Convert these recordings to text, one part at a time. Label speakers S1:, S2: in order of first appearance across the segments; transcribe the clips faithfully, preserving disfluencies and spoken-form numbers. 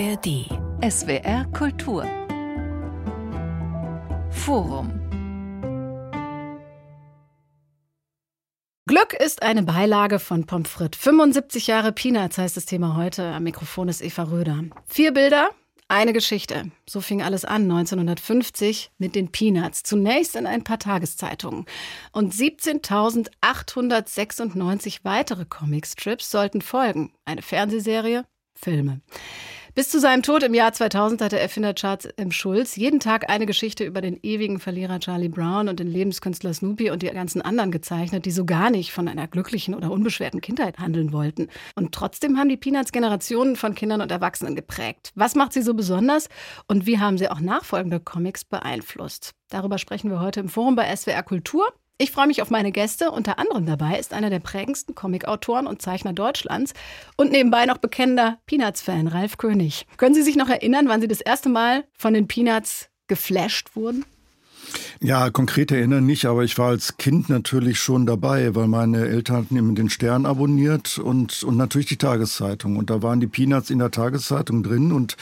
S1: R D. S W R Kultur. Forum.
S2: Glück ist eine Beilage von Pommes frites. fünfundsiebzig Jahre Peanuts heißt das Thema heute. Am Mikrofon ist Eva Röder. Vier Bilder, eine Geschichte. So fing alles an neunzehnhundertfünfzig mit den Peanuts. Zunächst in ein paar Tageszeitungen. Und siebzehntausendachthundertsechsundneunzig weitere Comicstrips sollten folgen. Eine Fernsehserie, Filme. Bis zu seinem Tod im Jahr zweitausend hatte Erfinder Charles M. Schulz jeden Tag eine Geschichte über den ewigen Verlierer Charlie Brown und den Lebenskünstler Snoopy und die ganzen anderen gezeichnet, die so gar nicht von einer glücklichen oder unbeschwerten Kindheit handeln wollten. Und trotzdem haben die Peanuts Generationen von Kindern und Erwachsenen geprägt. Was macht sie so besonders und wie haben sie auch nachfolgende Comics beeinflusst? Darüber sprechen wir heute im Forum bei S W R Kultur. Ich freue mich auf meine Gäste. Unter anderem dabei ist einer der prägendsten Comicautoren und Zeichner Deutschlands und nebenbei noch bekennender Peanuts-Fan, Ralf König. Können Sie sich noch erinnern, wann Sie das erste Mal von den Peanuts geflasht wurden?
S3: Ja, konkret erinnern nicht, aber ich war als Kind natürlich schon dabei, weil meine Eltern hatten immer den Stern abonniert und, und natürlich die Tageszeitung. Und da waren die Peanuts in der Tageszeitung drin und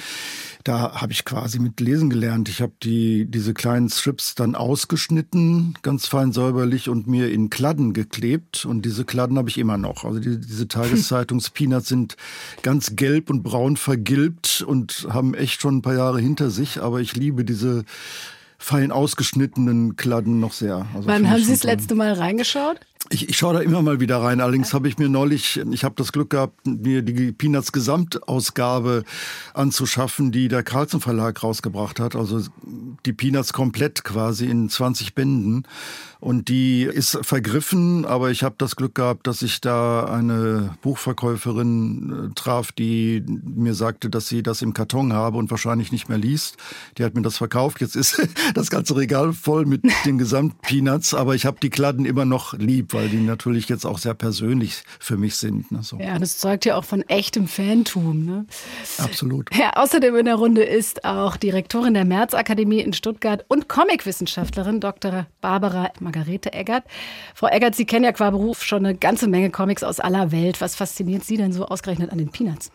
S3: da habe ich quasi mit lesen gelernt. Ich habe die diese kleinen Strips dann ausgeschnitten, ganz fein säuberlich und mir in Kladden geklebt. Und diese Kladden habe ich immer noch. Also die, diese Tageszeitungs-Peanuts sind ganz gelb und braun vergilbt und haben echt schon ein paar Jahre hinter sich. Aber ich liebe diese fein ausgeschnittenen Kladden noch sehr. Also
S2: wann haben Sie das letzte Mal reingeschaut?
S3: Ich, ich schaue da immer mal wieder rein. Allerdings habe ich mir neulich, ich habe das Glück gehabt, mir die Peanuts Gesamtausgabe anzuschaffen, die der Carlsen Verlag rausgebracht hat. Also die Peanuts komplett quasi in zwanzig Bänden. Und die ist vergriffen, aber ich habe das Glück gehabt, dass ich da eine Buchverkäuferin äh, traf, die mir sagte, dass sie das im Karton habe und wahrscheinlich nicht mehr liest. Die hat mir das verkauft. Jetzt ist das ganze Regal voll mit den Gesamt-Peanuts, aber ich habe die Kladden immer noch lieb, weil die natürlich jetzt auch sehr persönlich für mich sind. Ne, so.
S2: Ja, das zeugt ja auch von echtem Fantum. Ne?
S3: Absolut.
S2: Ja, außerdem in der Runde ist auch Direktorin der März-Akademie in Stuttgart und Comicwissenschaftlerin Doktor Barbara Margarete Eggert. Frau Eggert, Sie kennen ja qua Beruf schon eine ganze Menge Comics aus aller Welt. Was fasziniert Sie denn so ausgerechnet an den Peanuts?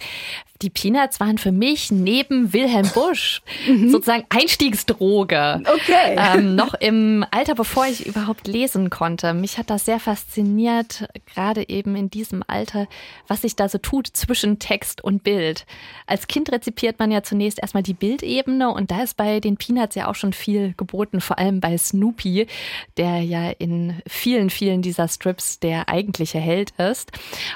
S4: Die Peanuts waren für mich neben Wilhelm Busch mhm. sozusagen Einstiegsdroge.
S2: Okay.
S4: Ähm, noch im Alter, bevor ich überhaupt lesen konnte. Mich hat das sehr fasziniert, gerade eben in diesem Alter, was sich da so tut zwischen Text und Bild. Als Kind rezipiert man ja zunächst erstmal die Bildebene und da ist bei den Peanuts ja auch schon viel geboten, vor allem bei Snoopy, der ja in vielen, vielen dieser Strips der eigentliche Held ist.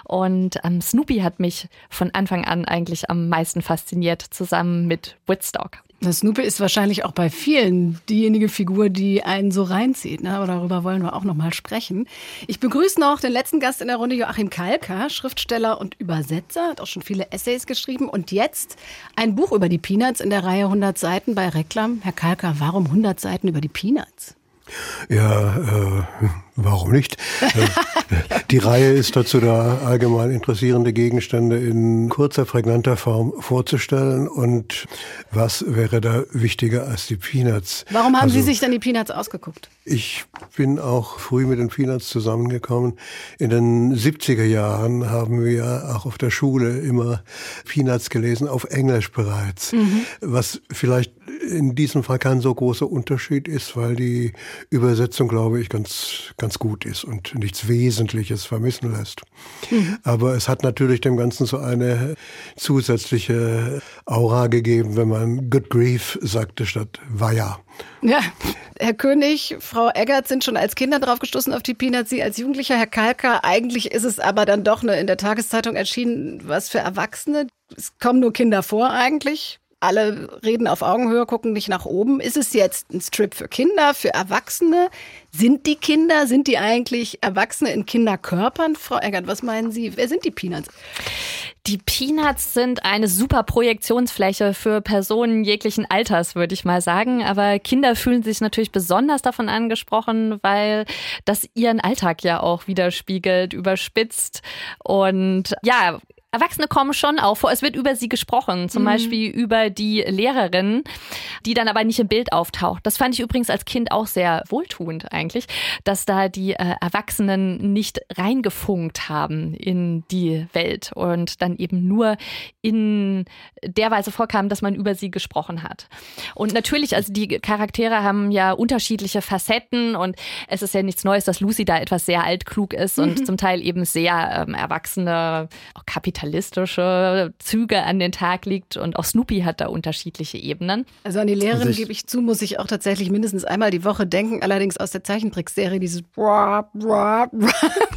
S4: Und ähm, Snoopy hat mich von Anfang an eigentlich am meisten fasziniert, zusammen mit Woodstock.
S2: Das Snoopy ist wahrscheinlich auch bei vielen diejenige Figur, die einen so reinzieht. Ne? Aber darüber wollen wir auch noch mal sprechen. Ich begrüße noch den letzten Gast in der Runde, Joachim Kalka, Schriftsteller und Übersetzer, hat auch schon viele Essays geschrieben und jetzt ein Buch über die Peanuts in der Reihe hundert Seiten bei Reklam. Herr Kalka, warum hundert Seiten über die Peanuts?
S5: Ja, äh, warum nicht? Die Reihe ist dazu da, allgemein interessierende Gegenstände in kurzer, prägnanter Form vorzustellen. Und was wäre da wichtiger als die Peanuts?
S2: Warum haben
S5: also,
S2: Sie sich dann die Peanuts ausgeguckt?
S5: Ich bin auch früh mit den Peanuts zusammengekommen. In den siebziger Jahren haben wir auch auf der Schule immer Peanuts gelesen, auf Englisch bereits. Mhm. Was vielleicht in diesem Fall kein so großer Unterschied ist, weil die Übersetzung, glaube ich, ganz, ganz gut ist und nichts Wesentliches vermissen lässt. Mhm. Aber es hat natürlich dem Ganzen so eine zusätzliche Aura gegeben, wenn man Good Grief sagte statt Weia.
S2: Ja, Herr König, Frau Eggert sind schon als Kinder drauf gestoßen auf die Peanuts, Sie als Jugendlicher, Herr Kalka. Eigentlich ist es aber dann doch eine in der Tageszeitung erschienen, was für Erwachsene. Es kommen nur Kinder vor eigentlich. Alle reden auf Augenhöhe, gucken nicht nach oben. Ist es jetzt ein Strip für Kinder, für Erwachsene? Sind die Kinder, sind die eigentlich Erwachsene in Kinderkörpern? Frau Eggert, was meinen Sie? Wer sind die Peanuts?
S4: Die Peanuts sind eine super Projektionsfläche für Personen jeglichen Alters, würde ich mal sagen. Aber Kinder fühlen sich natürlich besonders davon angesprochen, weil das ihren Alltag ja auch widerspiegelt, überspitzt. Und ja, Erwachsene kommen schon auch vor. Es wird über sie gesprochen, zum mhm. Beispiel über die Lehrerin, die dann aber nicht im Bild auftaucht. Das fand ich übrigens als Kind auch sehr wohltuend eigentlich, dass da die äh, Erwachsenen nicht reingefunkt haben in die Welt und dann eben nur in der Weise vorkam, dass man über sie gesprochen hat. Und natürlich, also die Charaktere haben ja unterschiedliche Facetten und es ist ja nichts Neues, dass Lucy da etwas sehr altklug ist und mhm. zum Teil eben sehr ähm, erwachsene, auch kapitalistische Züge an den Tag legt und auch Snoopy hat da unterschiedliche Ebenen.
S2: Also an die Lehrerin gebe ich zu, muss ich auch tatsächlich mindestens einmal die Woche denken, allerdings aus der Zeichentrickserie, dieses Brap, Brap, Brap.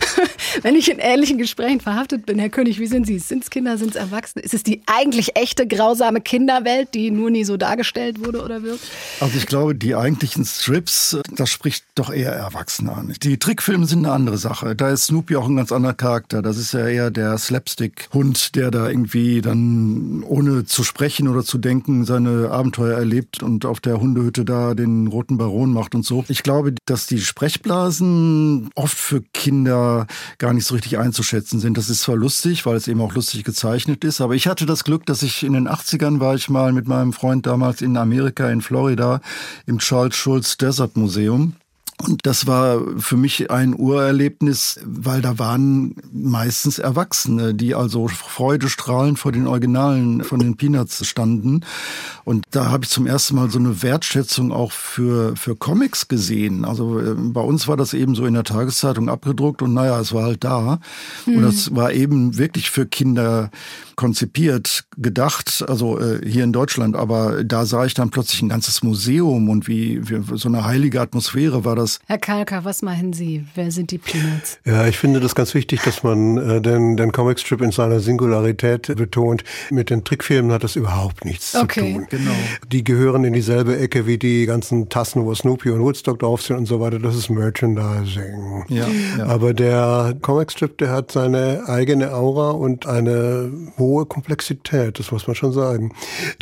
S2: Wenn ich in ähnlichen Gesprächen verhaftet bin, Herr König, wie sind Sie? Sind es Kinder, sind es Erwachsene? Ist es die eigentlich echte, grausame Kinderwelt, die nur nie so dargestellt wurde oder wird?
S3: Also ich glaube, die eigentlichen Strips, das spricht doch eher Erwachsene an. Die Trickfilme sind eine andere Sache. Da ist Snoopy auch ein ganz anderer Charakter. Das ist ja eher der Slapstick-Hund, der da irgendwie dann ohne zu sprechen oder zu denken seine Abenteuer erlebt und auf der Hundehütte da den roten Baron macht und so. Ich glaube, dass die Sprechblasen oft für Kinder gar nicht so richtig einzuschätzen sind. Das ist zwar lustig, weil es eben auch lustig gezeichnet ist, aber ich hatte das Glück, dass ich in den achtzigern war ich mal mit meinem Freund damals in Amerika, in Florida, im Charles Schulz Desert Museum. Und das war für mich ein Urerlebnis, weil da waren meistens Erwachsene, die also freudestrahlend vor den Originalen von den Peanuts standen. Und da habe ich zum ersten Mal so eine Wertschätzung auch für für Comics gesehen. Also äh, bei uns war das eben so in der Tageszeitung abgedruckt und naja, es war halt da. Mhm. Und das war eben wirklich für Kinder konzipiert, gedacht, also äh, hier in Deutschland. Aber da sah ich dann plötzlich ein ganzes Museum und wie, wie so eine heilige Atmosphäre war das.
S2: Herr Kalka, was meinen Sie? Wer sind die Peanuts?
S5: Ja, ich finde das ganz wichtig, dass man äh, den, den Comicstrip in seiner Singularität betont. Mit den Trickfilmen hat das überhaupt nichts
S2: okay.
S5: zu tun.
S3: Genau.
S5: Die gehören in dieselbe Ecke wie die ganzen Tassen, wo Snoopy und Woodstock drauf sind und so weiter. Das ist Merchandising.
S3: Ja, ja.
S5: Aber der Comicstrip, der hat seine eigene Aura und eine hohe Komplexität, das muss man schon sagen.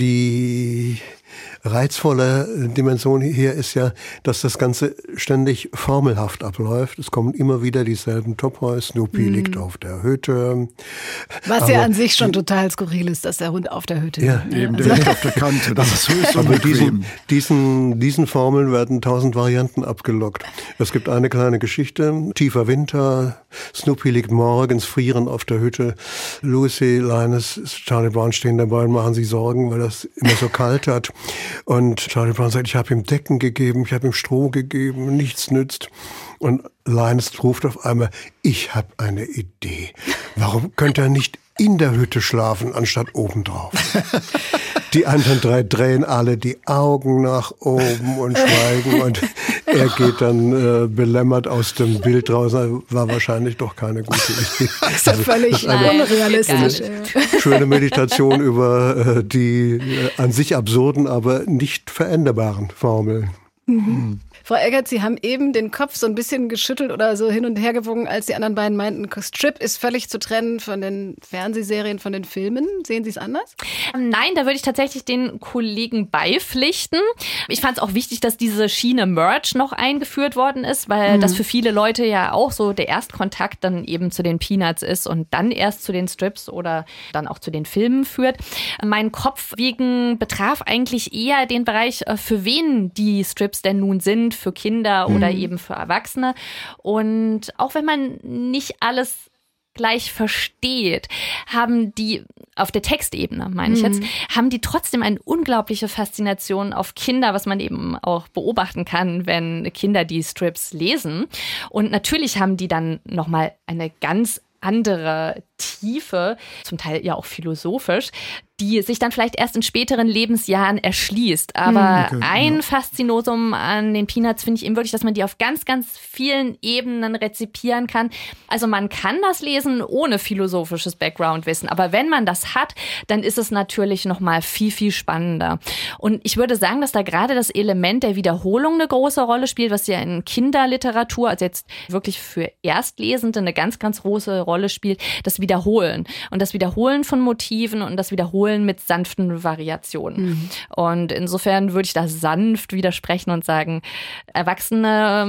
S5: Die reizvolle Dimension hier ist ja, dass das Ganze ständig formelhaft abläuft. Es kommen immer wieder dieselben Topoi. Snoopy mm. liegt auf der Hütte.
S2: Was aber ja an sich schon total skurril ist, dass der Hund auf der Hütte
S5: ja,
S2: liegt.
S3: Eben, der liegt auf der Kante. Das ist höchst
S5: aber
S3: unbequem.
S5: diesen, diesen, diesen Formeln werden tausend Varianten abgelockt. Es gibt eine kleine Geschichte. Tiefer Winter. Snoopy liegt morgens frierend auf der Hütte. Lucy, Linus, Charlie Brown stehen dabei und machen sich Sorgen, weil das immer so kalt hat. Und Charlie Brown sagt, ich habe ihm Decken gegeben, ich habe ihm Stroh gegeben, nichts nützt. Und Linus ruft auf einmal, ich habe eine Idee. Warum könnte er nicht in der Hütte schlafen, anstatt obendrauf? Die anderen drei drehen alle die Augen nach oben und schweigen und er geht dann äh, belämmert aus dem Bild raus. War wahrscheinlich doch keine gute Idee.
S2: Das ist ja also, völlig unrealistisch.
S5: Eine schöne Meditation über äh, die äh, an sich absurden, aber nicht veränderbaren Formeln.
S2: Mhm. Frau Eggert, Sie haben eben den Kopf so ein bisschen geschüttelt oder so hin und her gewogen, als die anderen beiden meinten, Strip ist völlig zu trennen von den Fernsehserien, von den Filmen. Sehen Sie es anders?
S4: Nein, da würde ich tatsächlich den Kollegen beipflichten. Ich fand es auch wichtig, dass diese Schiene Merch noch eingeführt worden ist, weil mhm. das für viele Leute ja auch so der Erstkontakt dann eben zu den Peanuts ist und dann erst zu den Strips oder dann auch zu den Filmen führt. Mein Kopfwegen betraf eigentlich eher den Bereich, für wen die Strips denn nun sind, für Kinder oder mhm. eben für Erwachsene. Und auch wenn man nicht alles gleich versteht, haben die auf der Textebene, meine ich jetzt, haben die trotzdem eine unglaubliche Faszination auf Kinder, was man eben auch beobachten kann, wenn Kinder die Strips lesen. Und natürlich haben die dann nochmal eine ganz andere Tiefe, zum Teil ja auch philosophisch, die sich dann vielleicht erst in späteren Lebensjahren erschließt. Aber okay, ein ja. Faszinosum an den Peanuts finde ich eben wirklich, dass man die auf ganz, ganz vielen Ebenen rezipieren kann. Also man kann das lesen ohne philosophisches Background-Wissen. Aber wenn man das hat, dann ist es natürlich noch mal viel, viel spannender. Und ich würde sagen, dass da gerade das Element der Wiederholung eine große Rolle spielt, was ja in Kinderliteratur, also jetzt wirklich für Erstlesende, eine ganz, ganz große Rolle spielt. Das Wiederholen. Und das Wiederholen von Motiven und das Wiederholen mit sanften Variationen. Mhm. Und insofern würde ich da sanft widersprechen und sagen, Erwachsene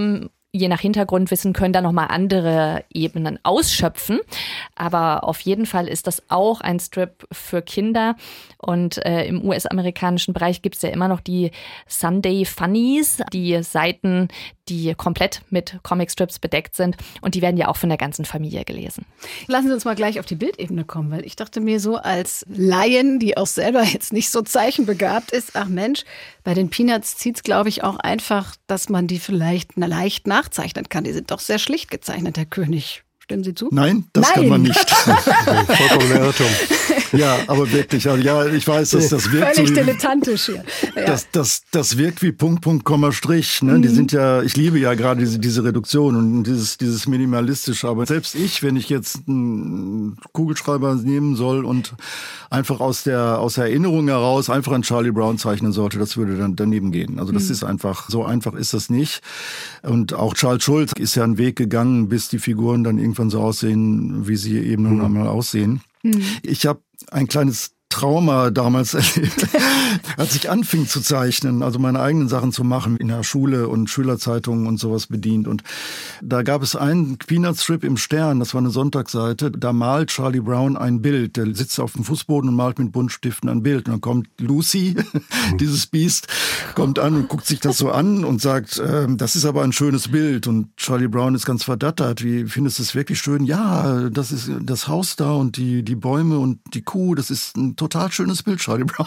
S4: je nach Hintergrundwissen können da nochmal andere Ebenen ausschöpfen. Aber auf jeden Fall ist das auch ein Strip für Kinder. Und äh, im U S-amerikanischen Bereich gibt es ja immer noch die Sunday Funnies, die Seiten, die komplett mit Comicstrips bedeckt sind. Und die werden ja auch von der ganzen Familie gelesen.
S2: Lassen Sie uns mal gleich auf die Bildebene kommen, weil ich dachte mir so als Laien, die auch selber jetzt nicht so zeichenbegabt ist, ach Mensch, bei den Peanuts zieht es, glaube ich, auch einfach, dass man die vielleicht leicht nachzeichnen kann. Die sind doch sehr schlicht gezeichnet, Herr König. Stimmen Sie zu?
S3: Nein, das
S2: Nein.
S3: kann man nicht.
S5: Vollkommen Irrtum.
S3: Ja, aber wirklich, also ja, ich weiß, dass das wirkt
S2: Völlig
S3: so,
S2: dilettantisch hier. Ja.
S3: Das, das, das wirkt wie Punkt, Punkt, Komma, Strich. Ne? Mhm. Die sind ja, ich liebe ja gerade diese, diese Reduktion und dieses, dieses Minimalistische. Aber selbst ich, wenn ich jetzt einen Kugelschreiber nehmen soll und einfach aus der, aus der Erinnerung heraus einfach einen Charlie Brown zeichnen sollte, das würde dann daneben gehen. Also das mhm. ist einfach, so einfach ist das nicht. Und auch Charles Schulz ist ja einen Weg gegangen, bis die Figuren dann irgendwann so aussehen, wie sie eben nun einmal aussehen. Mhm. Ich habe ein kleines Trauma damals erlebt, als ich anfing zu zeichnen, also meine eigenen Sachen zu machen, in der Schule und Schülerzeitungen und sowas bedient. Und da gab es einen Peanuts-Strip im Stern, das war eine Sonntagsseite, da malt Charlie Brown ein Bild. Der sitzt auf dem Fußboden und malt mit Buntstiften ein Bild. Und dann kommt Lucy, dieses Biest, kommt an und guckt sich das so an und sagt, äh, das ist aber ein schönes Bild. Und Charlie Brown ist ganz verdattert. Wie findest du es wirklich schön? Ja, das ist das Haus da und die, die Bäume und die Kuh, das ist ein total schönes Bild, Charlie Brown.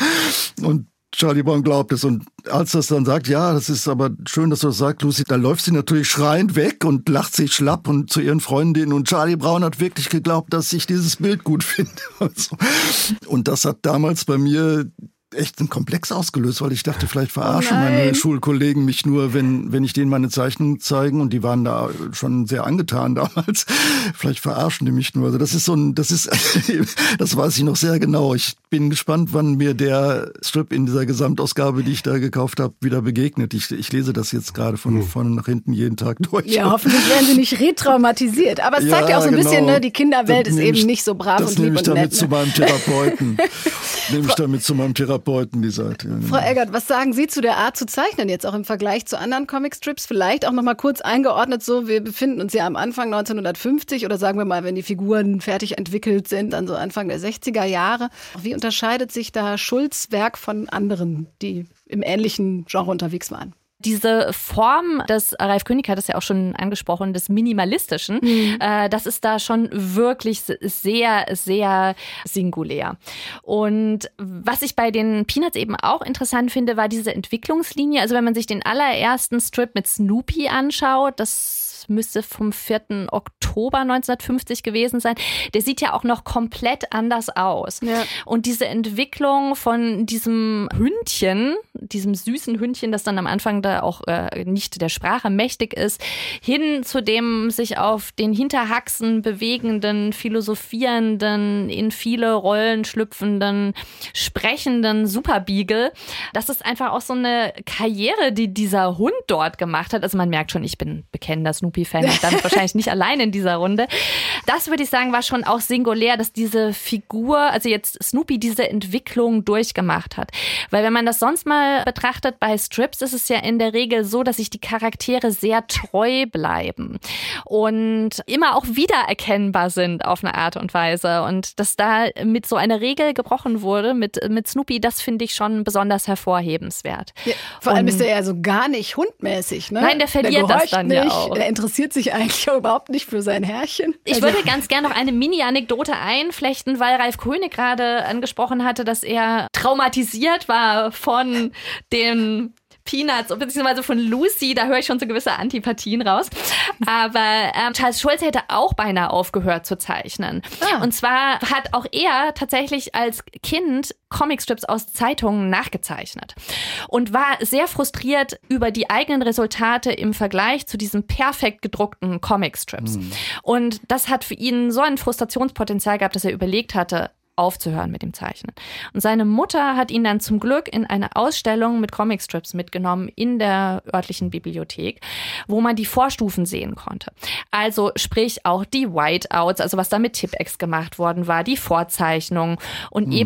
S3: Und Charlie Brown glaubt es. Und als das dann sagt, ja, das ist aber schön, dass du das sagst, Lucy, da läuft sie natürlich schreiend weg und lacht sich schlapp und zu ihren Freundinnen. Und Charlie Brown hat wirklich geglaubt, dass ich dieses Bild gut finde. Und, so. Und das hat damals bei mir echt einen Komplex ausgelöst, weil ich dachte, vielleicht verarschen oh meine Schulkollegen mich nur, wenn wenn ich denen meine Zeichnungen zeigen, und die waren da schon sehr angetan damals. Vielleicht verarschen die mich nur. Also das ist so ein, das ist, das weiß ich noch sehr genau. Ich bin gespannt, wann mir der Strip in dieser Gesamtausgabe, die ich da gekauft habe, wieder begegnet. Ich, ich lese das jetzt gerade von hm. vorne nach hinten jeden Tag durch.
S2: Ja, hoffentlich werden Sie nicht retraumatisiert. Aber es ja, zeigt ja auch so ein genau. bisschen, ne, die Kinderwelt das ist eben ich, nicht so brav und lieb und nett. Das nehme ich damit zu meinem Therapeuten. nehme ich damit zu meinem Therapeuten. Die Seite. Ja, genau. Frau Eggert, was sagen Sie zu der Art zu zeichnen, jetzt auch im Vergleich zu anderen Comicstrips? Vielleicht auch noch mal kurz eingeordnet, so, wir befinden uns ja am Anfang neunzehnhundertfünfzig oder sagen wir mal, wenn die Figuren fertig entwickelt sind, dann so Anfang der sechziger Jahre. Wie unterscheidet sich da Schulz' Werk von anderen, die im ähnlichen Genre unterwegs waren?
S4: Diese Form des, Ralf König hat es ja auch schon angesprochen, des Minimalistischen, mhm. äh, das ist da schon wirklich sehr, sehr singulär. Und was ich bei den Peanuts eben auch interessant finde, war diese Entwicklungslinie. Also wenn man sich den allerersten Strip mit Snoopy anschaut, das müsste vom vierten Oktober neunzehnhundertfünfzig gewesen sein. Der sieht ja auch noch komplett anders aus. Ja. Und diese Entwicklung von diesem Hündchen, diesem süßen Hündchen, das dann am Anfang da auch äh, nicht der Sprache mächtig ist, hin zu dem sich auf den Hinterhaxen bewegenden, philosophierenden, in viele Rollen schlüpfenden, sprechenden Superbeagle. Das ist einfach auch so eine Karriere, die dieser Hund dort gemacht hat. Also man merkt schon, ich bin bekennender Snoopy Fan und dann wahrscheinlich nicht allein in dieser Runde. Das würde ich sagen, war schon auch singulär, dass diese Figur, also jetzt Snoopy, diese Entwicklung durchgemacht hat. Weil wenn man das sonst mal betrachtet bei Strips, ist es ja in der Regel so, dass sich die Charaktere sehr treu bleiben und immer auch wiedererkennbar sind auf eine Art und Weise. Und dass da mit so einer Regel gebrochen wurde, mit, mit Snoopy, das finde ich schon besonders hervorhebenswert. Ja,
S2: vor allem
S4: und,
S2: ist er ja so gar nicht hundmäßig, ne?
S4: Nein, der verliert
S2: der
S4: das dann
S2: nicht,
S4: ja auch.
S2: Er interessiert sich eigentlich auch überhaupt nicht für sein Herrchen.
S4: Ich
S2: also.
S4: würde ganz gerne noch eine Mini-Anekdote einflechten, weil Ralf König gerade angesprochen hatte, dass er traumatisiert war von den Peanuts, beziehungsweise von Lucy, da höre ich schon so gewisse Antipathien raus. Aber ähm, Charles Schulz hätte auch beinahe aufgehört zu zeichnen. Ah. Und zwar hat auch er tatsächlich als Kind Comicstrips aus Zeitungen nachgezeichnet und war sehr frustriert über die eigenen Resultate im Vergleich zu diesen perfekt gedruckten Comicstrips. Mhm. Und das hat für ihn so ein Frustrationspotenzial gehabt, dass er überlegt hatte, aufzuhören mit dem Zeichnen. Und seine Mutter hat ihn dann zum Glück in eine Ausstellung mit Comicstrips mitgenommen in der örtlichen Bibliothek, wo man die Vorstufen sehen konnte. Also sprich auch die Whiteouts, also was da mit Tipp-Ex gemacht worden war, die Vorzeichnungen und mhm. eben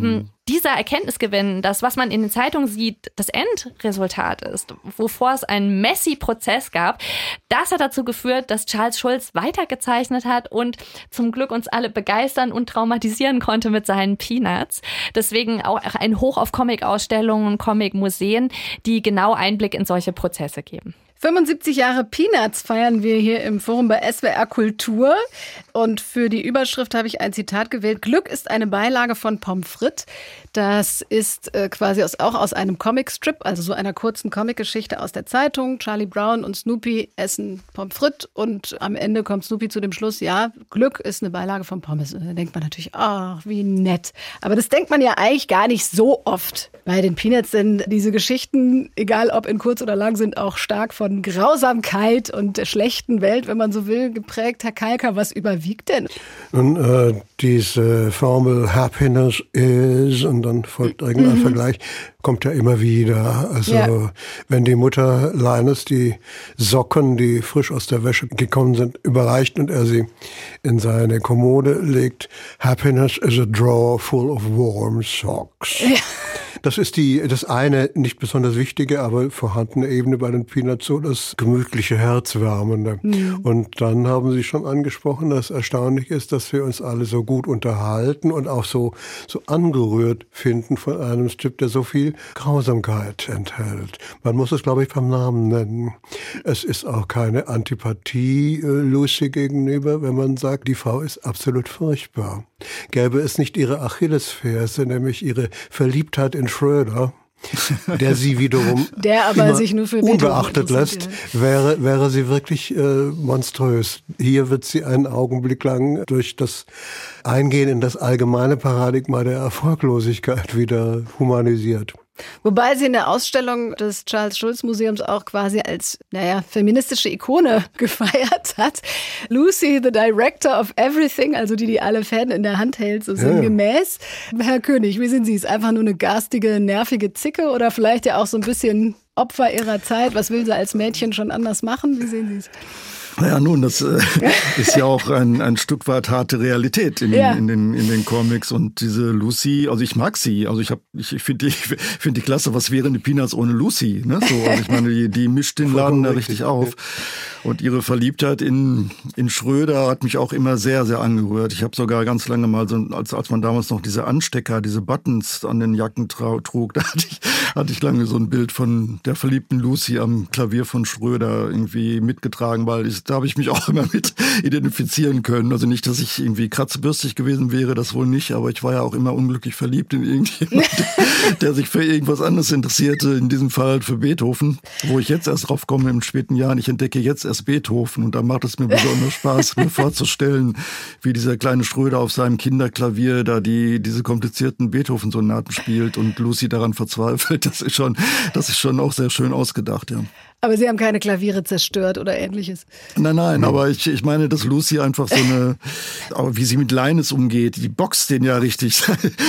S4: dieser Erkenntnisgewinn, das, was man in den Zeitungen sieht, das Endresultat ist, wovor es einen Messi-Prozess gab, das hat dazu geführt, dass Charles Schulz weitergezeichnet hat und zum Glück uns alle begeistern und traumatisieren konnte mit seinen Peanuts. Deswegen auch ein Hoch auf Comic-Ausstellungen, Comic-Museen, die genau Einblick in solche Prozesse geben.
S2: fünfundsiebzig Jahre Peanuts feiern wir hier im Forum bei S W R Kultur. Und für die Überschrift habe ich ein Zitat gewählt. Glück ist eine Beilage von Pommes frites. Das ist äh, quasi aus, auch aus einem Comicstrip, also so einer kurzen Comicgeschichte aus der Zeitung. Charlie Brown und Snoopy essen Pommes frites und am Ende kommt Snoopy zu dem Schluss, ja, Glück ist eine Beilage von Pommes. Und da denkt man natürlich, ach, wie nett. Aber das denkt man ja eigentlich gar nicht so oft bei den Peanuts, denn diese Geschichten, egal ob in kurz oder lang, sind auch stark von Grausamkeit und der schlechten Welt, wenn man so will, geprägt. Herr Kalker, was überwiegt denn?
S5: Nun, äh, diese Formel Happiness is und dann folgt irgendein mhm. Vergleich, kommt ja immer wieder. Also ja. wenn die Mutter Linus die Socken, die frisch aus der Wäsche gekommen sind, überreicht und er sie in seine Kommode legt, Happiness is a drawer full of warm socks. Ja. Das ist die, das eine nicht besonders wichtige, aber vorhandene Ebene bei den Peanuts, so das gemütliche, herzwärmende. Mhm. Und dann haben Sie schon angesprochen, dass erstaunlich ist, dass wir uns alle so gut unterhalten und auch so, so angerührt finden von einem Strip, der so viel Grausamkeit enthält. Man muss es, glaube ich, beim Namen nennen. Es ist auch keine Antipathie äh, Lucy gegenüber, wenn man sagt, die Frau ist absolut furchtbar. Gäbe es nicht ihre Achillesferse, nämlich ihre Verliebtheit in Schröder, der sie wiederum
S2: der aber sich nur für
S5: unbeachtet lässt, wäre, wäre sie wirklich äh, monströs. Hier wird sie einen Augenblick lang durch das Eingehen in das allgemeine Paradigma der Erfolglosigkeit wieder humanisiert.
S2: Wobei sie in der Ausstellung des Charles-Schulz-Museums auch quasi als, naja, feministische Ikone gefeiert hat. Lucy, the director of everything, also die, die alle Fäden in der Hand hält, so sinngemäß. Ja. Herr König, wie sehen Sie es? Einfach nur eine garstige, nervige Zicke oder vielleicht ja auch so ein bisschen Opfer ihrer Zeit? Was will sie als Mädchen schon anders machen? Wie sehen Sie es?
S3: Naja, nun, das äh, ist ja auch ein, ein Stück weit harte Realität in, ja. in, den, in den Comics. Und diese Lucy, also ich mag sie. Also ich hab, ich, ich finde die, find die klasse, was wären die Peanuts ohne Lucy? Ne? So, also ich meine, die, die mischt den Laden da richtig auf. Und ihre Verliebtheit in, in Schröder hat mich auch immer sehr, sehr angerührt. Ich habe sogar ganz lange mal, so, als, als man damals noch diese Anstecker, diese Buttons an den Jacken trug, da hatte ich, hatte ich lange so ein Bild von der verliebten Lucy am Klavier von Schröder irgendwie mitgetragen, weil ich, da habe ich mich auch immer mit identifizieren können. Also nicht, dass ich irgendwie kratzbürstig gewesen wäre, das wohl nicht, aber ich war ja auch immer unglücklich verliebt in irgendjemanden, der sich für irgendwas anderes interessierte, in diesem Fall halt für Beethoven, wo ich jetzt erst drauf komme in späten Jahren. Ich entdecke jetzt erst Beethoven und da macht es mir besonders Spaß, mir vorzustellen, wie dieser kleine Schröder auf seinem Kinderklavier da die diese komplizierten Beethoven-Sonaten spielt und Lucy daran verzweifelt. Das ist schon, das ist schon auch sehr schön ausgedacht, ja.
S2: Aber Sie haben keine Klaviere zerstört oder Ähnliches?
S3: Nein, nein, aber ich, ich meine, dass Lucy einfach so eine, aber wie sie mit Linus umgeht, die boxt den ja richtig.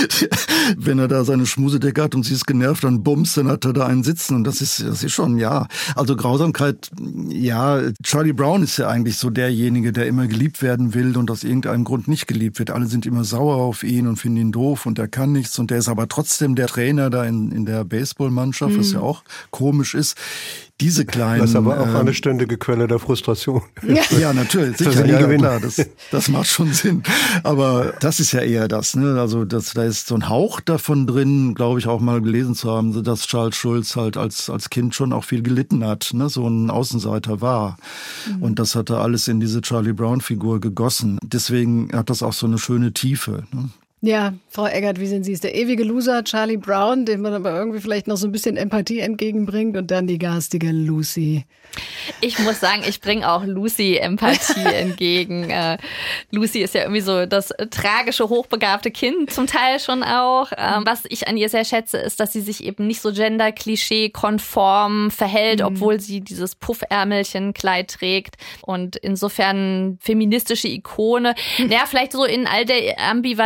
S3: Wenn er da seine Schmusedecke hat und sie ist genervt, dann bums, dann hat er da einen sitzen und das ist, das ist schon, ja. Also Grausamkeit, ja, Charlie Brown ist ja eigentlich so derjenige, der immer geliebt werden will und aus irgendeinem Grund nicht geliebt wird. Alle sind immer sauer auf ihn und finden ihn doof und er kann nichts und der ist aber trotzdem der Trainer da in, in der Baseballmannschaft, mhm. was ja auch komisch ist. Diese kleinen...
S5: Das ist aber auch eine ständige Quelle der Frustration.
S3: Ja, ja natürlich, sicher, ja, klar, das, das macht schon Sinn. Aber das ist ja eher das, ne? Also das, da ist so ein Hauch davon drin, glaube ich, auch mal gelesen zu haben, dass Charles Schulz halt als, als Kind schon auch viel gelitten hat, ne? So ein Außenseiter war. Mhm. Und das hat er alles in diese Charlie Brown-Figur gegossen. Deswegen hat das auch so eine schöne Tiefe, ne?
S2: Ja, Frau Eggert, wie sehen Sie es? Der ewige Loser Charlie Brown, dem man aber irgendwie vielleicht noch so ein bisschen Empathie entgegenbringt und dann die garstige Lucy.
S4: Ich muss sagen, ich bringe auch Lucy Empathie entgegen. Äh, Lucy ist ja irgendwie so das tragische, hochbegabte Kind, zum Teil schon auch. Ähm, was ich an ihr sehr schätze, ist, dass sie sich eben nicht so gender-klischee-konform verhält, mhm. obwohl sie dieses Puffärmelchen-Kleid trägt. Und insofern feministische Ikone. Naja, vielleicht so in all der Ambivalenz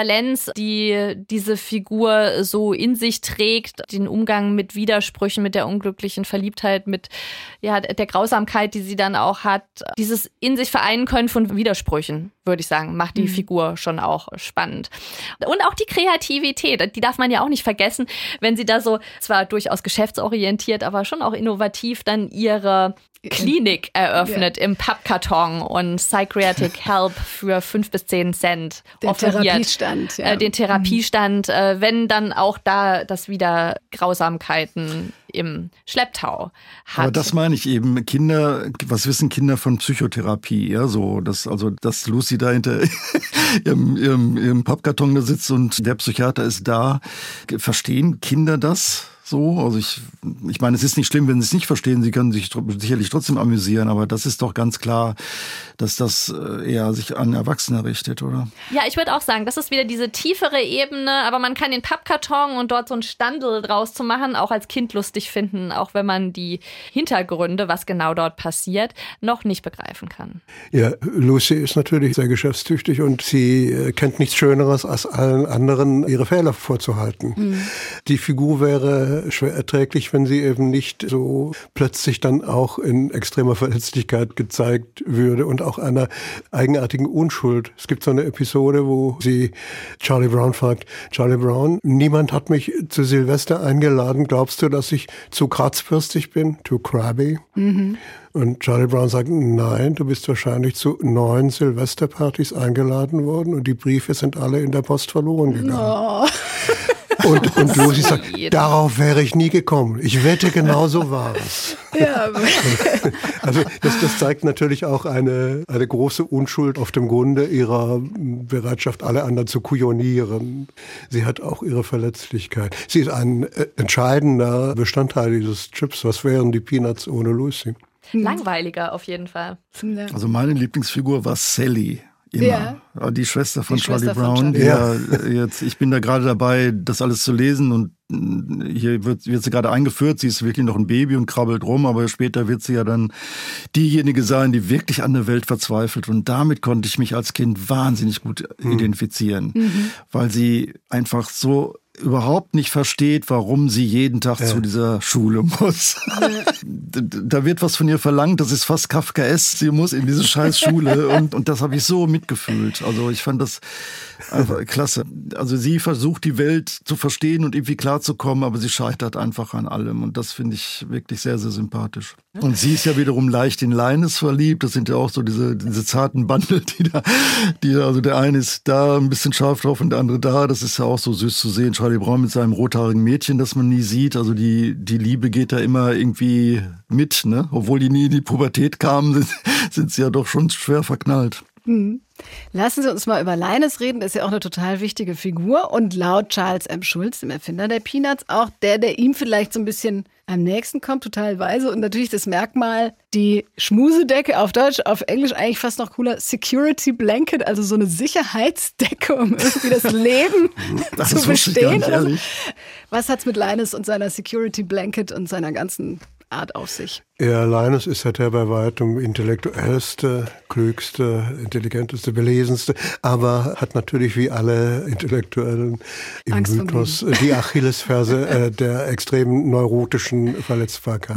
S4: die diese Figur so in sich trägt, den Umgang mit Widersprüchen, mit der unglücklichen Verliebtheit, mit ja, der Grausamkeit, die sie dann auch hat. Dieses in sich vereinen können von Widersprüchen, würde ich sagen, macht die mhm. Figur schon auch spannend. Und auch die Kreativität, die darf man ja auch nicht vergessen, wenn sie da so zwar durchaus geschäftsorientiert, aber schon auch innovativ dann ihre Klinik eröffnet ja. im Pappkarton und Psychiatric Help für fünf bis zehn Cent
S2: den
S4: offeriert.
S2: Therapiestand, ja.
S4: äh, den Therapiestand, mhm. äh, wenn dann auch da das wieder Grausamkeiten im Schlepptau hat.
S3: Aber das meine ich eben, Kinder, was wissen Kinder von Psychotherapie? Ja, so, dass, also, dass Lucy da hinter ihrem, ihrem, ihrem Pappkarton da sitzt und der Psychiater ist da. Verstehen Kinder das? So, also ich, ich meine, es ist nicht schlimm, wenn sie es nicht verstehen. Sie können sich sicherlich trotzdem amüsieren, aber das ist doch ganz klar, dass das eher sich an Erwachsene richtet, oder?
S4: Ja, ich würde auch sagen, das ist wieder diese tiefere Ebene, aber man kann den Pappkarton und dort so ein Standel draus zu machen, auch als Kind lustig finden, auch wenn man die Hintergründe, was genau dort passiert, noch nicht begreifen kann.
S5: Ja, Lucy ist natürlich sehr geschäftstüchtig und sie kennt nichts Schöneres, als allen anderen ihre Fehler vorzuhalten. Mhm. Die Figur wäre schwer erträglich, wenn sie eben nicht so plötzlich dann auch in extremer Verletzlichkeit gezeigt würde und auch einer eigenartigen Unschuld. Es gibt so eine Episode, wo sie Charlie Brown fragt, Charlie Brown, niemand hat mich zu Silvester eingeladen, glaubst du, dass ich zu kratzbürstig bin, too crabby? Mhm. Und Charlie Brown sagt, nein, du bist wahrscheinlich zu neun Silvesterpartys eingeladen worden und die Briefe sind alle in der Post verloren gegangen. Oh. Und, und Lucy sagt, darauf wäre ich nie gekommen. Ich wette, genau so war es. Ja. Also das, das zeigt natürlich auch eine, eine große Unschuld auf dem Grunde ihrer Bereitschaft, alle anderen zu kujonieren. Sie hat auch ihre Verletzlichkeit. Sie ist ein entscheidender Bestandteil dieses Chips. Was wären die Peanuts ohne Lucy?
S4: Langweiliger auf jeden Fall.
S3: Also meine Lieblingsfigur war Sally. Immer. Ja. Die Schwester von
S2: die
S3: Charlie
S2: Schwester
S3: Brown.
S2: Von Charlie.
S3: Ja. Jetzt, ich bin da gerade dabei, das alles zu lesen und hier wird, wird sie gerade eingeführt. Sie ist wirklich noch ein Baby und krabbelt rum, aber später wird sie ja dann diejenige sein, die wirklich an der Welt verzweifelt. Und damit konnte ich mich als Kind wahnsinnig gut mhm. identifizieren, mhm. weil sie einfach so überhaupt nicht versteht, warum sie jeden Tag ja. zu dieser Schule muss. Ja. Da wird was von ihr verlangt, das ist fast Kafkaesk. Sie muss in diese scheiß Schule und, und das habe ich so mitgefühlt. Also ich fand das einfach klasse. Also sie versucht die Welt zu verstehen und irgendwie klarzukommen, aber sie scheitert einfach an allem und das finde ich wirklich sehr, sehr sympathisch. Und sie ist ja wiederum leicht in Linus verliebt. Das sind ja auch so diese, diese zarten Bandel, die da, die da, also der eine ist da ein bisschen scharf drauf und der andere da. Das ist ja auch so süß zu sehen. Charlie Brown mit seinem rothaarigen Mädchen, das man nie sieht. Also die, die Liebe geht da immer irgendwie mit, ne? Obwohl die nie in die Pubertät kamen, sind, sind sie ja doch schon schwer verknallt.
S2: Mhm. Lassen Sie uns mal über Linus reden, das ist ja auch eine total wichtige Figur und laut Charles M. Schulz, dem Erfinder der Peanuts, auch der, der ihm vielleicht so ein bisschen am nächsten kommt, total weise und natürlich das Merkmal, die Schmusedecke auf Deutsch, auf Englisch eigentlich fast noch cooler, Security Blanket, also so eine Sicherheitsdecke, um irgendwie das Leben das zu bestehen. Oder so. Was hat's mit Linus und seiner Security Blanket und seiner ganzen Art auf sich?
S5: Ja, Linus ist ja der bei weitem intellektuellste, klügste, intelligenteste, belesenste, aber hat natürlich wie alle Intellektuellen im Mythos die Achillesferse äh, der extremen neurotischen Verletzbarkeit.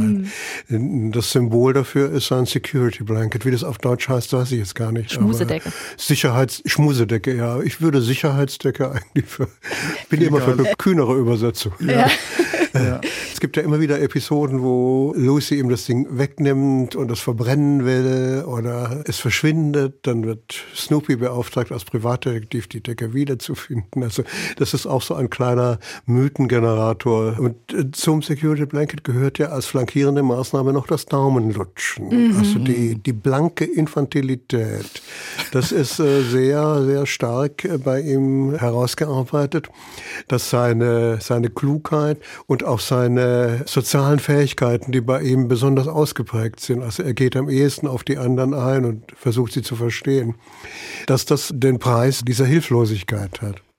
S5: Mhm. Das Symbol dafür ist sein Security Blanket. Wie das auf Deutsch heißt, weiß ich jetzt gar nicht.
S4: Schmusedecke.
S5: Sicherheits, Schmusedecke, ja. Ich würde Sicherheitsdecke eigentlich für, bin immer für eine kühnere Übersetzung.
S2: Ja.
S5: Ja. Es gibt ja immer wieder Episoden, wo Lucy ihm das Ding wegnimmt und es verbrennen will oder es verschwindet. Dann wird Snoopy beauftragt, als Privatdetektiv die Decke wiederzufinden. Also das ist auch so ein kleiner Mythengenerator. Und zum Security Blanket gehört ja als flankierende Maßnahme noch das Daumenlutschen. Mhm. Also die, die blanke Infantilität. Das ist äh, sehr, sehr stark äh, bei ihm herausgearbeitet, dass seine, seine Klugheit und auch seine sozialen Fähigkeiten, die bei ihm besonders ausgeprägt sind. Also er geht am ehesten auf die anderen ein und versucht sie zu verstehen, dass das den Preis dieser Hilflosigkeit hat.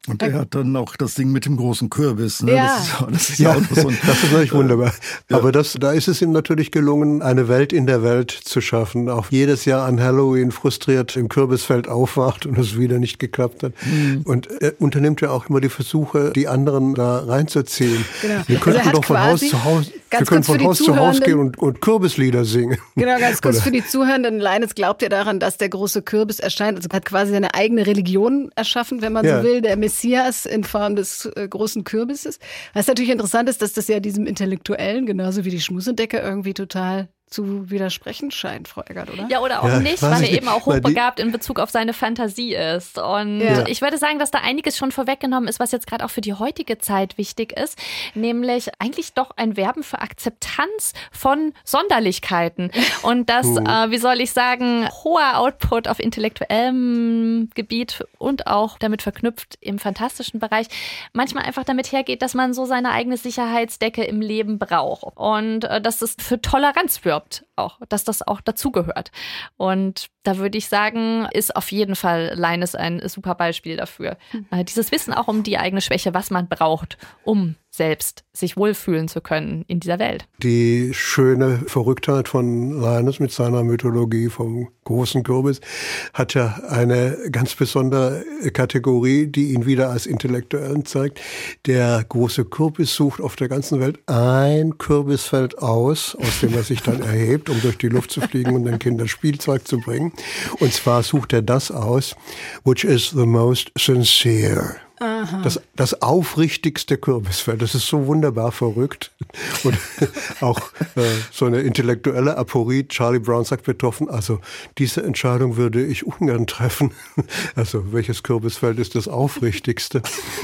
S3: Und er hat dann auch das Ding mit dem großen Kürbis. Ne?
S2: Ja.
S3: Das ist, das ist
S5: ja,
S3: auch noch so ein,
S5: das ist natürlich wunderbar.
S3: Ja.
S5: Aber das, da ist es ihm natürlich gelungen, eine Welt in der Welt zu schaffen. Auch jedes Jahr an Halloween frustriert im Kürbisfeld aufwacht und es wieder nicht geklappt hat. Mhm. Und er unternimmt ja auch immer die Versuche, die anderen da reinzuziehen. Genau. Wir könnten
S2: also
S5: doch von Haus zu Haus, wir können von Haus zu Haus gehen und, und Kürbislieder singen.
S2: Genau, ganz kurz
S5: Oder?
S2: Für die Zuhörenden. Linus glaubt ja daran, dass der große Kürbis erscheint. Also hat quasi seine eigene Religion erschaffen, wenn man
S5: Ja.
S2: so will. Der Messias in Form des äh, großen Kürbisses. Was natürlich interessant ist, dass das ja diesem Intellektuellen, genauso wie die Schmusendecke, irgendwie total zu widersprechen scheint, Frau Eggert, oder?
S4: Ja, oder auch
S5: Ja,
S4: nicht,
S5: weiß
S4: weil
S5: ich
S4: er eben
S5: nicht.
S4: auch hochbegabt in Bezug auf seine Fantasie ist. Und
S2: Ja.
S4: ich würde sagen, dass da einiges schon vorweggenommen ist, was jetzt gerade auch für die heutige Zeit wichtig ist, nämlich eigentlich doch ein Werben für Akzeptanz von Sonderlichkeiten. Und das,
S5: Hm.
S4: äh, wie soll ich sagen, hoher Output auf intellektuellem Gebiet und auch damit verknüpft im fantastischen Bereich manchmal einfach damit hergeht, dass man so seine eigene Sicherheitsdecke im Leben braucht. Und äh, dass es für Toleranz wirbt. Auch, dass das auch dazugehört. Und da würde ich sagen, ist auf jeden Fall Linus ein super Beispiel dafür. Mhm. Dieses Wissen auch um die eigene Schwäche, was man braucht, um selbst sich wohlfühlen zu können in dieser Welt.
S5: Die schöne Verrücktheit von Linus mit seiner Mythologie vom großen Kürbis hat ja eine ganz besondere Kategorie, die ihn wieder als Intellektuellen zeigt. Der große Kürbis sucht auf der ganzen Welt ein Kürbisfeld aus, aus dem er sich dann erhebt, um durch die Luft zu fliegen und den Kindern Spielzeug zu bringen. Und zwar sucht er das aus, which is the most sincere. Das, das aufrichtigste Kürbisfeld. Das ist so wunderbar verrückt. Und auch äh, so eine intellektuelle Aporie. Charlie Brown sagt betroffen, also diese Entscheidung würde ich ungern treffen. Also welches Kürbisfeld ist das aufrichtigste?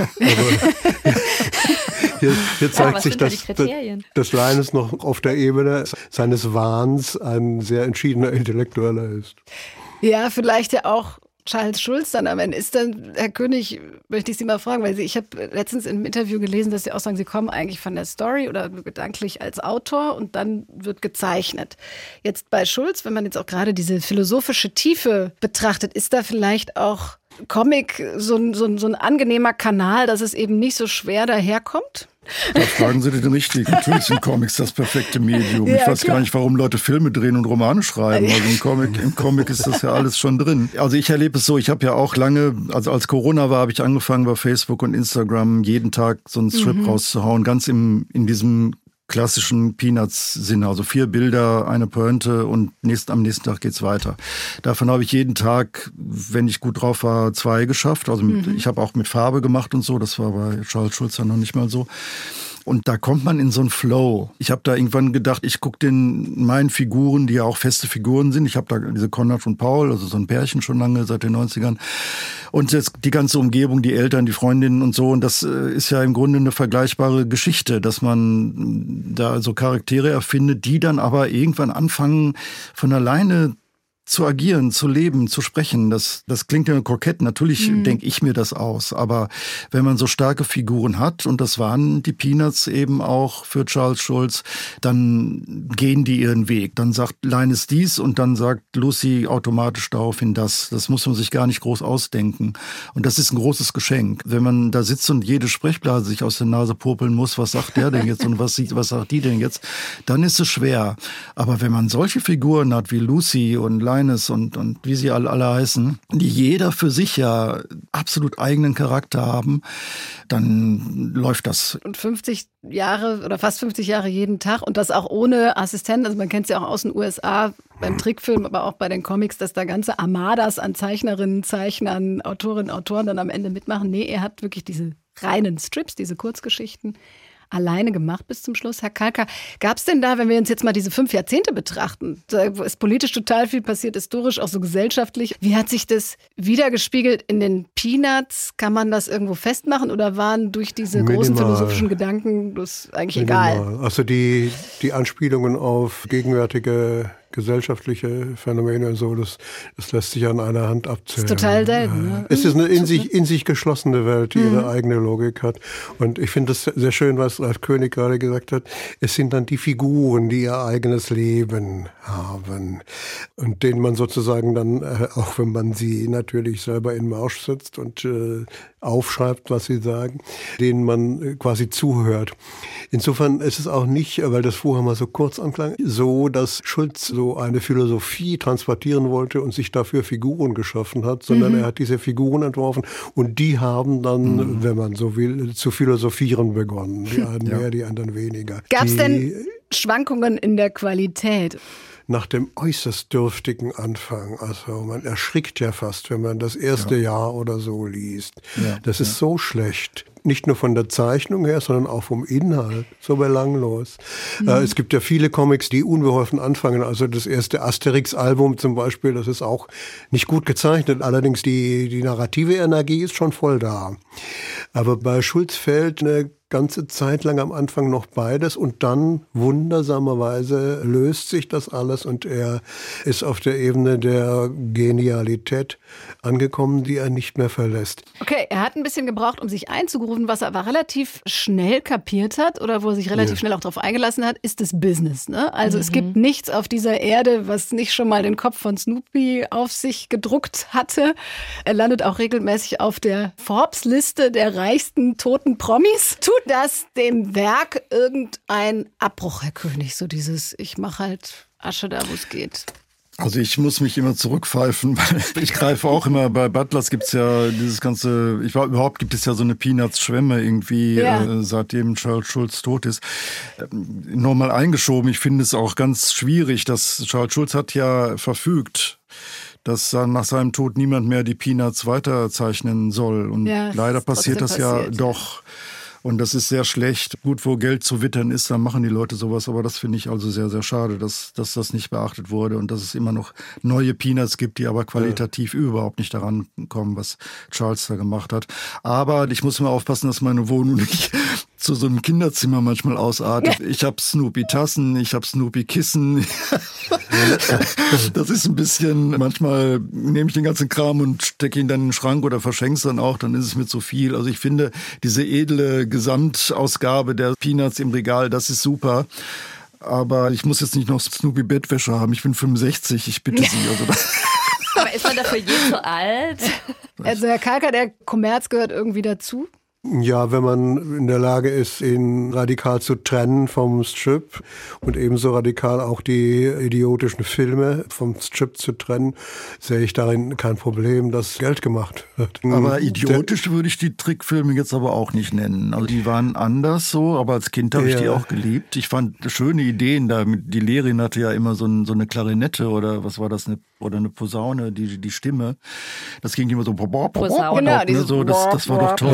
S5: Aber hier, hier zeigt
S4: ja,
S5: sich, dass, dass Linus noch auf der Ebene seines Wahns ein sehr entschiedener Intellektueller ist.
S2: Ja, vielleicht ja auch Charles Schulz dann am Ende. Ist dann, Herr König, möchte ich Sie mal fragen, weil Sie, ich habe letztens in einem Interview gelesen, dass Sie auch sagen, Sie kommen eigentlich von der Story oder gedanklich als Autor und dann wird gezeichnet. Jetzt bei Schulz, wenn man jetzt auch gerade diese philosophische Tiefe betrachtet, ist da vielleicht auch Comic so ein, so ein, so ein angenehmer Kanal, dass es eben nicht so schwer daherkommt?
S3: Da fragen Sie den Richtigen. Natürlich sind Comics das perfekte Medium.
S2: Ja,
S3: ich weiß
S2: klar.
S3: gar nicht, warum Leute Filme drehen und Romane schreiben. Also im Comic, im Comic ist das ja alles schon drin. Also ich erlebe es so, ich habe ja auch lange, also als Corona war, habe ich angefangen bei Facebook und Instagram jeden Tag so einen Strip mhm. rauszuhauen, ganz im in diesem klassischen Peanuts-Sinne, also vier Bilder, eine Pointe und nächst, am nächsten Tag geht's weiter. Davon habe ich jeden Tag, wenn ich gut drauf war, zwei geschafft. Also mit, mhm. ich habe auch mit Farbe gemacht und so, das war bei Charles Schulz ja noch nicht mal so. Und da kommt man in so einen Flow. Ich habe da irgendwann gedacht, ich gucke den meinen Figuren, die ja auch feste Figuren sind. Ich habe da diese Konrad und Paul, also so ein Pärchen schon lange, seit den neunzigern. Und jetzt die ganze Umgebung, die Eltern, die Freundinnen und so. Und das ist ja im Grunde eine vergleichbare Geschichte, dass man da so Charaktere erfindet, die dann aber irgendwann anfangen, von alleine zu agieren, zu leben, zu sprechen. Das, das klingt ja kokett. Natürlich mhm. denke ich mir das aus. Aber wenn man so starke Figuren hat, und das waren die Peanuts eben auch für Charles Schulz, dann gehen die ihren Weg. Dann sagt Linus dies und dann sagt Lucy automatisch daraufhin das. Das muss man sich gar nicht groß ausdenken. Und das ist ein großes Geschenk. Wenn man da sitzt und jede Sprechblase sich aus der Nase popeln muss, was sagt der denn jetzt und was, sieht, was sagt die denn jetzt, dann ist es schwer. Aber wenn man solche Figuren hat wie Lucy und Linus Und, und wie sie alle, alle heißen, die jeder für sich ja absolut eigenen Charakter haben, dann läuft das.
S2: Und fünfzig Jahre oder fast fünfzig Jahre jeden Tag und das auch ohne Assistenten. Also man kennt es ja auch aus den U S A beim Trickfilm, aber auch bei den Comics, dass da ganze Armadas an Zeichnerinnen, Zeichnern, Autorinnen, Autoren dann am Ende mitmachen. Nee, er hat wirklich diese reinen Strips, diese Kurzgeschichten alleine gemacht bis zum Schluss. Herr Kalka, gab es denn da, wenn wir uns jetzt mal diese fünf Jahrzehnte betrachten, da ist politisch total viel passiert, historisch, auch so gesellschaftlich. Wie hat sich das wiedergespiegelt in den Peanuts? Kann man das irgendwo festmachen oder waren durch diese
S5: Minimal.
S2: großen philosophischen Gedanken das eigentlich Minimal. egal?
S5: Also die, die Anspielungen auf gegenwärtige gesellschaftliche Phänomene und so, das, das lässt sich an einer Hand abzählen.
S2: Das ist total selten. Ne?
S5: Es ist eine in sich, in sich geschlossene Welt, die mhm. ihre eigene Logik hat. Und ich finde es sehr schön, was Ralf König gerade gesagt hat. Es sind dann die Figuren, die ihr eigenes Leben haben und denen man sozusagen dann, auch wenn man sie natürlich selber in Marsch setzt und äh, aufschreibt, was sie sagen, denen man quasi zuhört. Insofern ist es auch nicht, weil das vorher mal so kurz anklang, so, dass Schulz so eine Philosophie transportieren wollte und sich dafür Figuren geschaffen hat, sondern mhm. er hat diese Figuren entworfen und die haben dann, mhm. wenn man so will, zu philosophieren begonnen. Die einen ja. mehr, die anderen weniger.
S2: Gab es denn Schwankungen in der Qualität?
S5: Nach dem äußerst dürftigen Anfang, also man erschrickt ja fast, wenn man das erste ja. Jahr oder so liest. Ja, das ist ja. so schlecht. Nicht nur von der Zeichnung her, sondern auch vom Inhalt. So belanglos. Mhm. Äh, es gibt ja viele Comics, die unbeholfen anfangen. Also das erste Asterix-Album zum Beispiel, das ist auch nicht gut gezeichnet. Allerdings die, die narrative Energie ist schon voll da. Aber bei Schulz fällt eine ganze Zeit lang am Anfang noch beides und dann wundersamerweise löst sich das alles und er ist auf der Ebene der Genialität angekommen, die er nicht mehr verlässt.
S2: Okay, er hat ein bisschen gebraucht, um sich einzugrufen, was er aber relativ schnell kapiert hat oder wo er sich relativ ja. schnell auch darauf eingelassen hat, ist das Business. Ne? Also mhm. es gibt nichts auf dieser Erde, was nicht schon mal den Kopf von Snoopy auf sich gedruckt hatte. Er landet auch regelmäßig auf der Forbes-Liste der reichsten toten Promis. Tut das dem Werk irgendein Abbruch, Herr König? So dieses, ich mache halt Asche da, wo es geht.
S3: Also ich muss mich immer zurückpfeifen, weil ich greife auch immer, bei Butlers gibt's ja dieses ganze, ich war, überhaupt gibt es ja so eine Peanuts-Schwemme irgendwie, ja. äh, seitdem Charles Schulz tot ist. Nur mal eingeschoben, ich finde es auch ganz schwierig, dass Charles Schulz hat ja verfügt, dass nach seinem Tod niemand mehr die Peanuts weiterzeichnen soll. Und ja, leider passiert das ja passiert. doch. Und das ist sehr schlecht. Gut, wo Geld zu wittern ist, dann machen die Leute sowas. Aber das finde ich also sehr, sehr schade, dass, dass das nicht beachtet wurde und dass es immer noch neue Peanuts gibt, die aber qualitativ ja. überhaupt nicht daran kommen, was Charles da gemacht hat. Aber ich muss immer aufpassen, dass meine Wohnung nicht zu so einem Kinderzimmer manchmal ausartet. Ich habe Snoopy-Tassen, ich habe Snoopy-Kissen. Das ist ein bisschen, manchmal nehme ich den ganzen Kram und stecke ihn dann in den Schrank oder verschenke es dann auch, dann ist es mir zu viel. Also ich finde, diese edle Gesamtausgabe der Peanuts im Regal, das ist super. Aber ich muss jetzt nicht noch Snoopy-Bettwäsche haben. Ich bin fünfundsechzig, ich bitte Sie. Also
S4: aber ist man dafür je zu alt?
S2: Also Herr Kalker, der Kommerz gehört irgendwie dazu?
S5: Ja, wenn man in der Lage ist, ihn radikal zu trennen vom Strip und ebenso radikal auch die idiotischen Filme vom Strip zu trennen, sehe ich darin kein Problem, dass Geld gemacht wird.
S3: Aber idiotisch der, würde ich die Trickfilme jetzt aber auch nicht nennen. Also die waren anders so, aber als Kind habe ich ja. die auch geliebt. Ich fand schöne Ideen da. Die Lehrerin hatte ja immer so, ein, so eine Klarinette oder was war das, eine, oder eine Posaune, die, die Stimme. Das ging immer so,
S4: Posaune.
S3: Genau, ne, so, das, das war doch toll.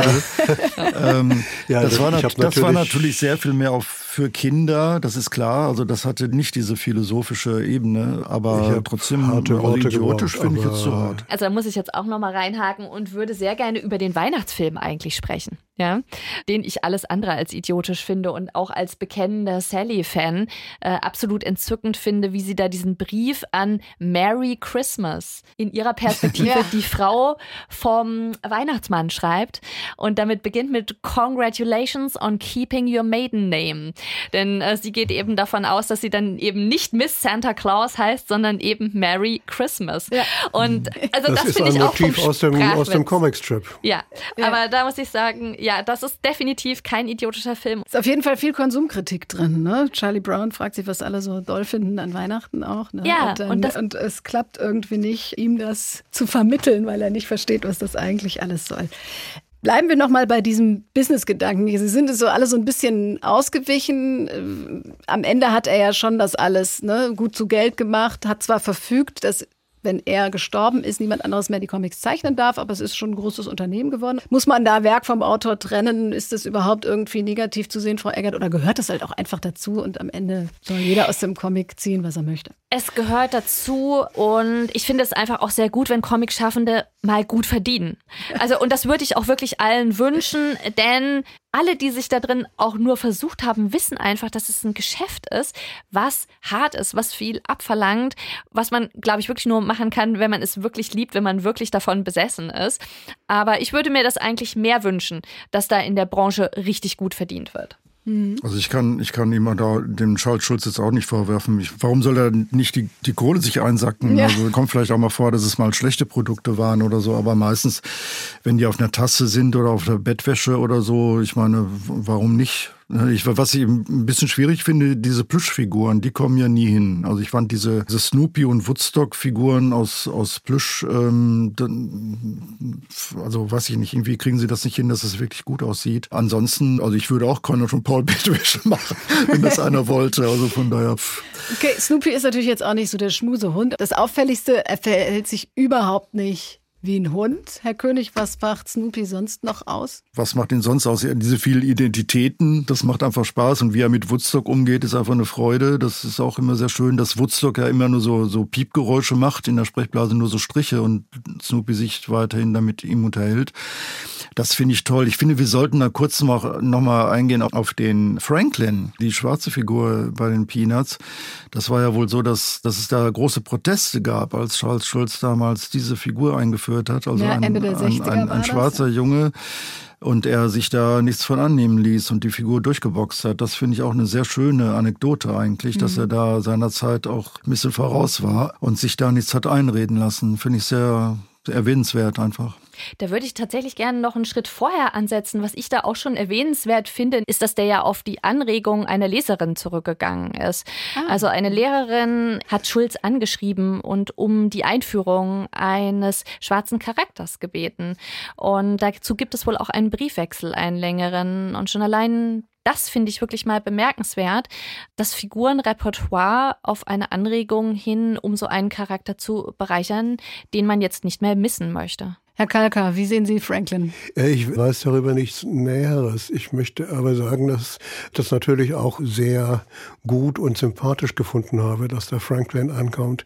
S3: ähm, ja, das, das, war, nat- das natürlich war natürlich sehr viel mehr auf für Kinder, das ist klar. Also das hatte nicht diese philosophische Ebene, aber trotzdem
S5: harte
S3: also
S5: Worte
S3: idiotisch finde ich jetzt zu hart.
S4: Also da muss ich jetzt auch nochmal reinhaken und würde sehr gerne über den Weihnachtsfilm eigentlich sprechen, ja, den ich alles andere als idiotisch finde und auch als bekennender Sally-Fan äh, absolut entzückend finde, wie sie da diesen Brief an Merry Christmas in ihrer Perspektive ja. die Frau vom Weihnachtsmann schreibt und damit beginnt mit Congratulations on keeping your maiden name. Denn äh, sie geht eben davon aus, dass sie dann eben nicht Miss Santa Claus heißt, sondern eben Merry Christmas. Ja. Und also das,
S5: das
S4: finde ich auch vom
S5: Motiv aus dem, aus dem Comicstrip.
S4: Ja. ja, aber da muss ich sagen, ja, das ist definitiv kein idiotischer Film.
S2: Ist auf jeden Fall viel Konsumkritik drin, ne? Charlie Brown fragt sich, was alle so doll finden an Weihnachten auch. Ne?
S4: Ja,
S2: und, dann,
S4: und, das,
S2: und es klappt irgendwie nicht, ihm das zu vermitteln, weil er nicht versteht, was das eigentlich alles soll. Bleiben wir noch mal bei diesem Business-Gedanken. Sie sind so alle so ein bisschen ausgewichen. Am Ende hat er ja schon das alles ne, gut zu Geld gemacht, hat zwar verfügt, dass wenn er gestorben ist, niemand anderes mehr die Comics zeichnen darf, aber es ist schon ein großes Unternehmen geworden. Muss man da Werk vom Autor trennen? Ist das überhaupt irgendwie negativ zu sehen, Frau Eggert? Oder gehört das halt auch einfach dazu und am Ende soll jeder aus dem Comic ziehen, was er möchte?
S4: Es gehört dazu und ich finde es einfach auch sehr gut, wenn Comicschaffende mal gut verdienen. Also und das würde ich auch wirklich allen wünschen, denn alle, die sich da drin auch nur versucht haben, wissen einfach, dass es ein Geschäft ist, was hart ist, was viel abverlangt, was man, glaube ich, wirklich nur machen kann, wenn man es wirklich liebt, wenn man wirklich davon besessen ist. Aber ich würde mir das eigentlich mehr wünschen, dass da in der Branche richtig gut verdient wird.
S3: Also ich kann, ich kann ihm da dem Charles Schulz jetzt auch nicht vorwerfen. Ich, warum soll er nicht die, die Kohle sich einsacken? Ja. Also kommt vielleicht auch mal vor, dass es mal schlechte Produkte waren oder so, aber meistens, wenn die auf einer Tasse sind oder auf der Bettwäsche oder so, ich meine, warum nicht? Ich, was ich ein bisschen schwierig finde, diese Plüschfiguren, die kommen ja nie hin. Also ich fand diese, diese Snoopy- und Woodstock-Figuren aus, aus Plüsch, ähm, dann, also weiß ich nicht, irgendwie kriegen sie das nicht hin, dass es wirklich gut aussieht. Ansonsten, also ich würde auch Conrad und Paul Bettwäsche machen, wenn das einer wollte. Also von daher. Pff.
S2: Okay, Snoopy ist natürlich jetzt auch nicht so der Schmusehund. Das Auffälligste, er verhält sich überhaupt nicht wie ein Hund. Herr König, was macht Snoopy sonst noch aus?
S3: Was macht ihn sonst aus? Ja, diese vielen Identitäten, das macht einfach Spaß. Und wie er mit Woodstock umgeht, ist einfach eine Freude. Das ist auch immer sehr schön, dass Woodstock ja immer nur so, so Piepgeräusche macht, in der Sprechblase nur so Striche und Snoopy sich weiterhin damit ihm unterhält. Das finde ich toll. Ich finde, wir sollten da kurz noch, noch mal eingehen auf den Franklin, die schwarze Figur bei den Peanuts. Das war ja wohl so, dass, dass es da große Proteste gab, als Charles Schulz damals diese Figur eingeführt hat. Also
S2: ja,
S3: ein,
S2: Ende der sechziger
S3: ein, ein, ein schwarzer das, ja. Junge. Und er sich da nichts von annehmen ließ und die Figur durchgeboxt hat. Das finde ich auch eine sehr schöne Anekdote eigentlich, mhm. dass er da seiner Zeit auch ein bisschen voraus war und sich da nichts hat einreden lassen. Finde ich sehr, sehr erwähnenswert einfach.
S4: Da würde ich tatsächlich gerne noch einen Schritt vorher ansetzen. Was ich da auch schon erwähnenswert finde, ist, dass der ja auf die Anregung einer Leserin zurückgegangen ist. Ah. Also eine Lehrerin hat Schulz angeschrieben und um die Einführung eines schwarzen Charakters gebeten. Und dazu gibt es wohl auch einen Briefwechsel, einen längeren. Und schon allein das finde ich wirklich mal bemerkenswert, das Figurenrepertoire auf eine Anregung hin, um so einen Charakter zu bereichern, den man jetzt nicht mehr missen möchte.
S2: Herr Kalka, wie sehen Sie Franklin?
S5: Ich weiß darüber nichts Näheres. Ich möchte aber sagen, dass das natürlich auch sehr gut und sympathisch gefunden habe, dass der Franklin ankommt.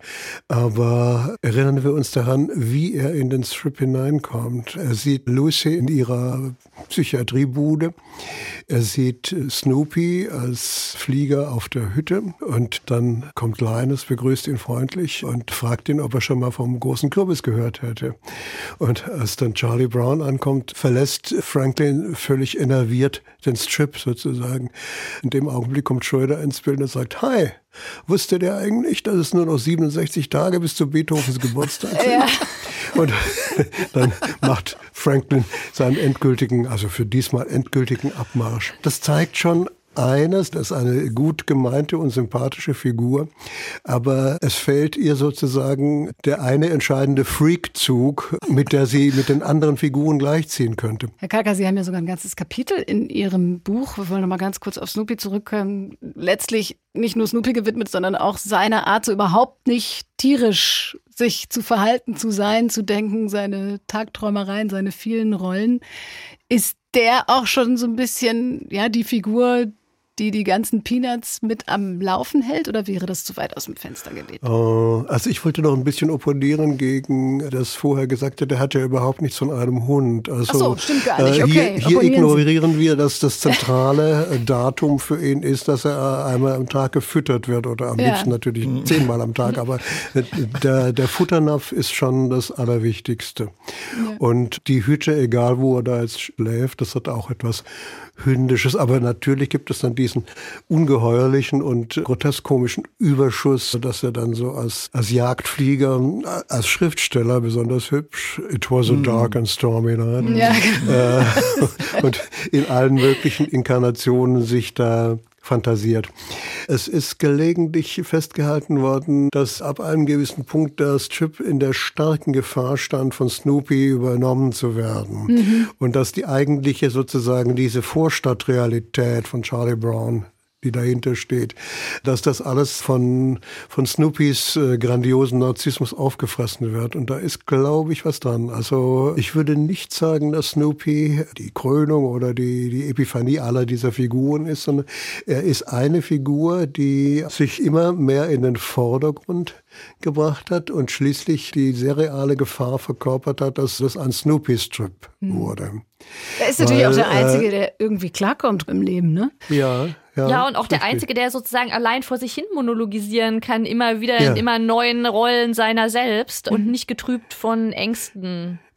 S5: Aber erinnern wir uns daran, wie er in den Strip hineinkommt. Er sieht Lucy in ihrer Psychiatriebude. Er sieht Snoopy als Flieger auf der Hütte. Und dann kommt Linus, begrüßt ihn freundlich und fragt ihn, ob er schon mal vom großen Kürbis gehört hätte. Und als dann Charlie Brown ankommt, verlässt Franklin völlig enerviert den Strip sozusagen. In dem Augenblick kommt Schröder ins Bild und sagt, hi, wusste der eigentlich, dass es nur noch siebenundsechzig Tage bis zu Beethovens Geburtstag sind? Ja. Und dann macht Franklin seinen endgültigen, also für diesmal endgültigen Abmarsch. Das zeigt schon eines, das ist eine gut gemeinte und sympathische Figur, aber es fehlt ihr sozusagen der eine entscheidende Freakzug, mit der sie mit den anderen Figuren gleichziehen könnte.
S2: Herr Kalka, Sie haben ja sogar ein ganzes Kapitel in Ihrem Buch, wir wollen noch mal ganz kurz auf Snoopy zurückkommen, letztlich nicht nur Snoopy gewidmet, sondern auch seiner Art, so überhaupt nicht tierisch sich zu verhalten, zu sein, zu denken, seine Tagträumereien, seine vielen Rollen. Ist der auch schon so ein bisschen, ja, die Figur, die die ganzen Peanuts mit am Laufen hält, oder wäre das zu weit aus dem Fenster gelegt?
S5: Uh, also ich wollte noch ein bisschen opponieren gegen das vorher Gesagte, der hat ja überhaupt nichts von einem Hund. Also,
S2: ach so, stimmt gar nicht. Okay,
S5: äh, hier hier ignorieren Sie. wir, dass das zentrale Datum für ihn ist, dass er einmal am Tag gefüttert wird oder am ja. liebsten natürlich zehnmal am Tag, aber der, der Futternapf ist schon das Allerwichtigste. Ja. Und die Hütte, egal wo er da jetzt schläft, das hat auch etwas Hündisches, aber natürlich gibt es dann diesen ungeheuerlichen und grotesk komischen Überschuss, dass er dann so als, als Jagdflieger, als Schriftsteller besonders hübsch, it was a dark and stormy night, ja. äh, und in allen möglichen Inkarnationen sich da fantasiert. Es ist gelegentlich festgehalten worden, dass ab einem gewissen Punkt der Strip in der starken Gefahr stand, von Snoopy übernommen zu werden. Mhm. Und dass die eigentliche sozusagen diese Vorstadtrealität von Charlie Brown, die dahinter steht, dass das alles von, von Snoopys äh, grandiosen Narzissmus aufgefressen wird. Und da ist, glaube ich, was dran. Also ich würde nicht sagen, dass Snoopy die Krönung oder die, die Epiphanie aller dieser Figuren ist, sondern er ist eine Figur, die sich immer mehr in den Vordergrund gebracht hat und schließlich die sehr reale Gefahr verkörpert hat, dass das ein Snoopy-Strip hm. wurde.
S2: Er ist natürlich Weil, auch der Einzige, äh, der irgendwie klarkommt im Leben, ne?
S5: Ja. Ja,
S4: ja, und auch der richtig. Einzige, der sozusagen allein vor sich hin monologisieren kann, immer wieder ja. in immer neuen Rollen seiner selbst mhm. und nicht getrübt von Ängsten.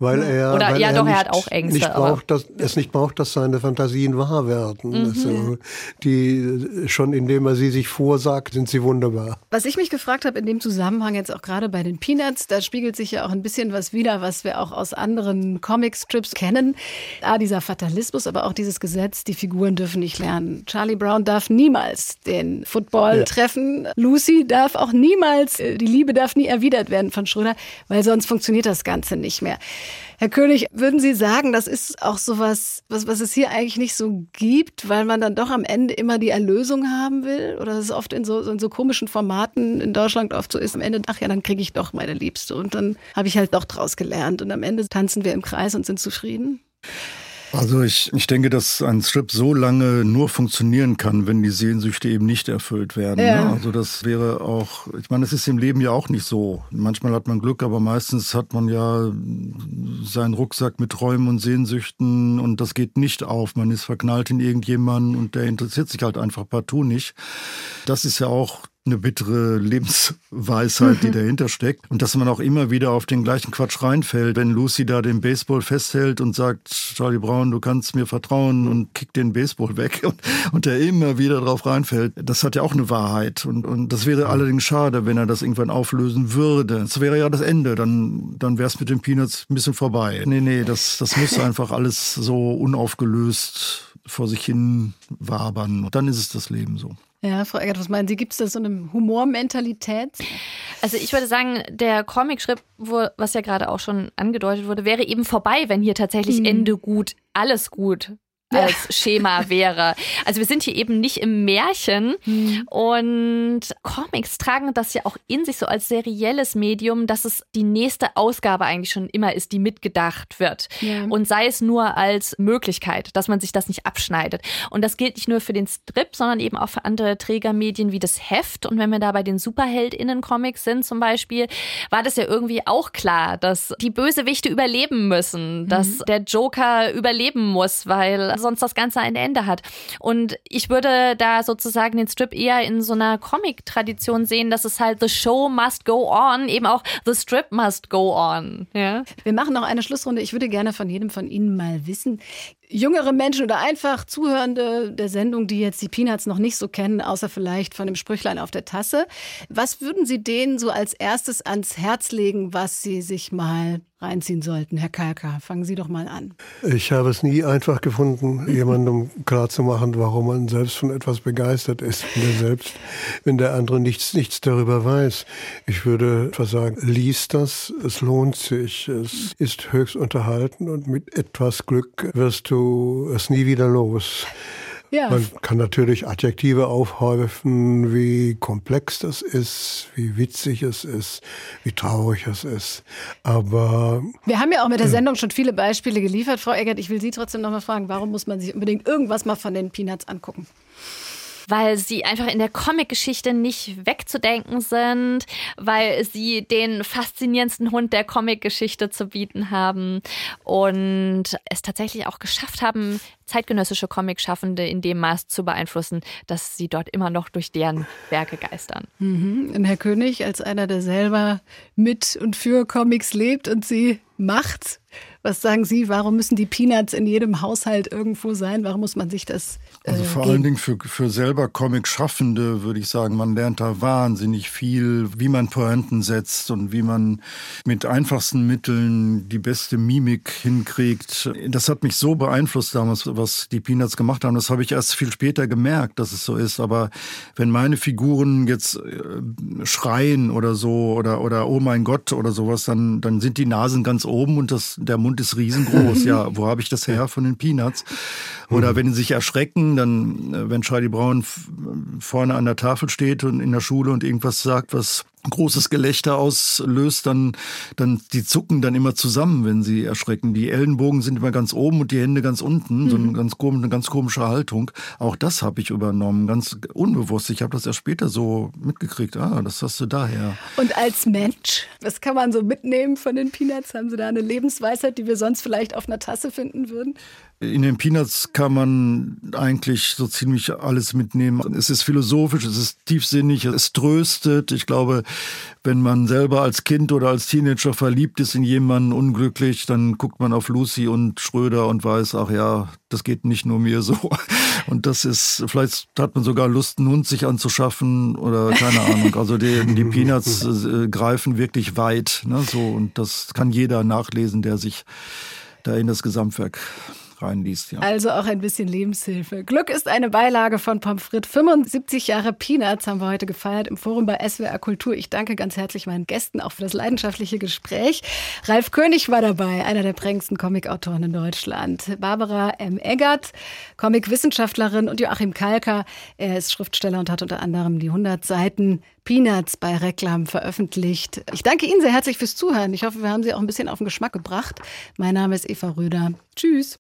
S5: Weil er,
S4: Oder
S5: weil
S4: ja,
S5: er
S4: doch,
S5: nicht,
S4: er hat auch Ängste.
S5: Nicht braucht, dass, es nicht braucht, dass seine Fantasien wahr werden. Mhm. Also, die, schon indem er sie sich vorsagt, sind sie wunderbar.
S2: Was ich mich gefragt habe in dem Zusammenhang jetzt auch gerade bei den Peanuts, da spiegelt sich ja auch ein bisschen was wider, was wir auch aus anderen Comicstrips kennen. Ah, dieser Fatalismus, aber auch dieses Gesetz, die Figuren dürfen nicht lernen. Charlie Brown darf niemals den Football ja. treffen. Lucy darf auch niemals, die Liebe darf nie erwidert werden von Schröder, weil sonst funktioniert das Ganze nicht mehr. Herr König, würden Sie sagen, das ist auch sowas, was, was es hier eigentlich nicht so gibt, weil man dann doch am Ende immer die Erlösung haben will? Oder es oft in so, in so komischen Formaten in Deutschland oft so ist, am Ende, ach ja, dann kriege ich doch meine Liebste und dann habe ich halt doch draus gelernt und am Ende tanzen wir im Kreis und sind zufrieden?
S3: Also ich, ich denke, dass ein Strip so lange nur funktionieren kann, wenn die Sehnsüchte eben nicht erfüllt werden. Ja. Ne? Also das wäre auch, ich meine, es ist im Leben ja auch nicht so. Manchmal hat man Glück, aber meistens hat man ja seinen Rucksack mit Träumen und Sehnsüchten und das geht nicht auf. Man ist verknallt in irgendjemanden und der interessiert sich halt einfach partout nicht. Das ist ja auch eine bittere Lebensweisheit, die dahinter steckt. Und dass man auch immer wieder auf den gleichen Quatsch reinfällt, wenn Lucy da den Baseball festhält und sagt, Charlie Brown, du kannst mir vertrauen und kickt den Baseball weg und, und der immer wieder drauf reinfällt. Das hat ja auch eine Wahrheit. Und, und das wäre allerdings schade, wenn er das irgendwann auflösen würde. Das wäre ja das Ende. Dann, dann wäre es mit den Peanuts ein bisschen vorbei. Nee, nee, das, das muss einfach alles so unaufgelöst vor sich hin wabern. Und dann ist es das Leben so.
S2: Ja, Frau Eggert, was meinen Sie? Gibt es da so eine Humormentalität?
S4: Also ich würde sagen, der Comicstrip, was ja gerade auch schon angedeutet wurde, wäre eben vorbei, wenn hier tatsächlich mhm. Ende gut, alles gut als Schema wäre. Also wir sind hier eben nicht im Märchen hm. und Comics tragen das ja auch in sich so als serielles Medium, dass es die nächste Ausgabe eigentlich schon immer ist, die mitgedacht wird. Ja. Und sei es nur als Möglichkeit, dass man sich das nicht abschneidet. Und das gilt nicht nur für den Strip, sondern eben auch für andere Trägermedien wie das Heft. Und wenn wir da bei den SuperheldInnen-Comics sind zum Beispiel, war das ja irgendwie auch klar, dass die Bösewichte überleben müssen, mhm. dass der Joker überleben muss, weil sonst das Ganze ein Ende hat. Und ich würde da sozusagen den Strip eher in so einer Comic-Tradition sehen, dass es halt the show must go on, eben auch the strip must go on. Ja?
S2: Wir machen noch eine Schlussrunde. Ich würde gerne von jedem von Ihnen mal wissen, jüngere Menschen oder einfach Zuhörende der Sendung, die jetzt die Peanuts noch nicht so kennen, außer vielleicht von dem Sprüchlein auf der Tasse. Was würden Sie denen so als erstes ans Herz legen, was sie sich mal reinziehen sollten? Herr Kalka, fangen Sie doch mal an.
S5: Ich habe es nie einfach gefunden, jemandem klarzumachen, warum man selbst von etwas begeistert ist, wenn der selbst, wenn der andere nichts, nichts darüber weiß. Ich würde etwas sagen, lies das, es lohnt sich, es ist höchst unterhaltend und mit etwas Glück wirst du es nie wieder los. Ja. Man kann natürlich Adjektive aufhäufen, wie komplex das ist, wie witzig es ist, wie traurig es ist. Aber
S2: wir haben ja auch mit der Sendung schon viele Beispiele geliefert. Frau Eggert, ich will Sie trotzdem noch mal fragen, warum muss man sich unbedingt irgendwas mal von den Peanuts angucken?
S4: Weil sie einfach in der Comic-Geschichte nicht wegzudenken sind, weil sie den faszinierendsten Hund der Comic-Geschichte zu bieten haben und es tatsächlich auch geschafft haben, zeitgenössische Comic-Schaffende in dem Maß zu beeinflussen, dass sie dort immer noch durch deren Werke geistern.
S2: Mhm. Und Herr König, als einer, der selber mit und für Comics lebt und sie macht, was sagen Sie, warum müssen die Peanuts in jedem Haushalt irgendwo sein? Warum muss man sich das äh,
S3: Also vor
S2: geben?
S3: allen Dingen für, für selber Comic-Schaffende würde ich sagen, man lernt da wahnsinnig viel, wie man Pointen setzt und wie man mit einfachsten Mitteln die beste Mimik hinkriegt. Das hat mich so beeinflusst damals, was die Peanuts gemacht haben. Das habe ich erst viel später gemerkt, dass es so ist. Aber wenn meine Figuren jetzt äh, schreien oder so oder, oder oh mein Gott oder sowas, dann, dann sind die Nasen ganz oben und das, der Mund ist riesengroß. Ja, wo habe ich das her? Von den Peanuts. Oder wenn sie sich erschrecken, dann, wenn Charlie Brown vorne an der Tafel steht und in der Schule und irgendwas sagt, was großes Gelächter auslöst, dann, dann, die zucken dann immer zusammen, wenn sie erschrecken. Die Ellenbogen sind immer ganz oben und die Hände ganz unten. Mhm. So eine ganz, eine ganz komische Haltung. Auch das habe ich übernommen, ganz unbewusst. Ich habe das erst später so mitgekriegt. Ah, das hast du daher.
S2: Und als Mensch, was kann man so mitnehmen von den Peanuts? Haben Sie da eine Lebensweisheit, die wir sonst vielleicht auf einer Tasse finden würden?
S3: In den Peanuts kann man eigentlich so ziemlich alles mitnehmen. Es ist philosophisch, es ist tiefsinnig, es tröstet. Ich glaube, wenn man selber als Kind oder als Teenager verliebt ist in jemanden, unglücklich, dann guckt man auf Lucy und Schröder und weiß, ach ja, das geht nicht nur mir so. Und das ist, vielleicht hat man sogar Lust, einen Hund sich anzuschaffen oder keine Ahnung. Also die, die Peanuts äh, greifen wirklich weit, ne, so, und das kann jeder nachlesen, der sich da in das Gesamtwerk reinliest. Ja.
S2: Also auch ein bisschen Lebenshilfe. Glück ist eine Beilage von Pommes frites. fünfundsiebzig Jahre Peanuts haben wir heute gefeiert im Forum bei S W R Kultur. Ich danke ganz herzlich meinen Gästen auch für das leidenschaftliche Gespräch. Ralf König war dabei, einer der prägendsten Comicautoren in Deutschland. Barbara M. Eggert, Comicwissenschaftlerin, und Joachim Kalker. Er ist Schriftsteller und hat unter anderem die hundert Seiten Peanuts bei Reklam veröffentlicht. Ich danke Ihnen sehr herzlich fürs Zuhören. Ich hoffe, wir haben Sie auch ein bisschen auf den Geschmack gebracht. Mein Name ist Eva Röder. Tschüss.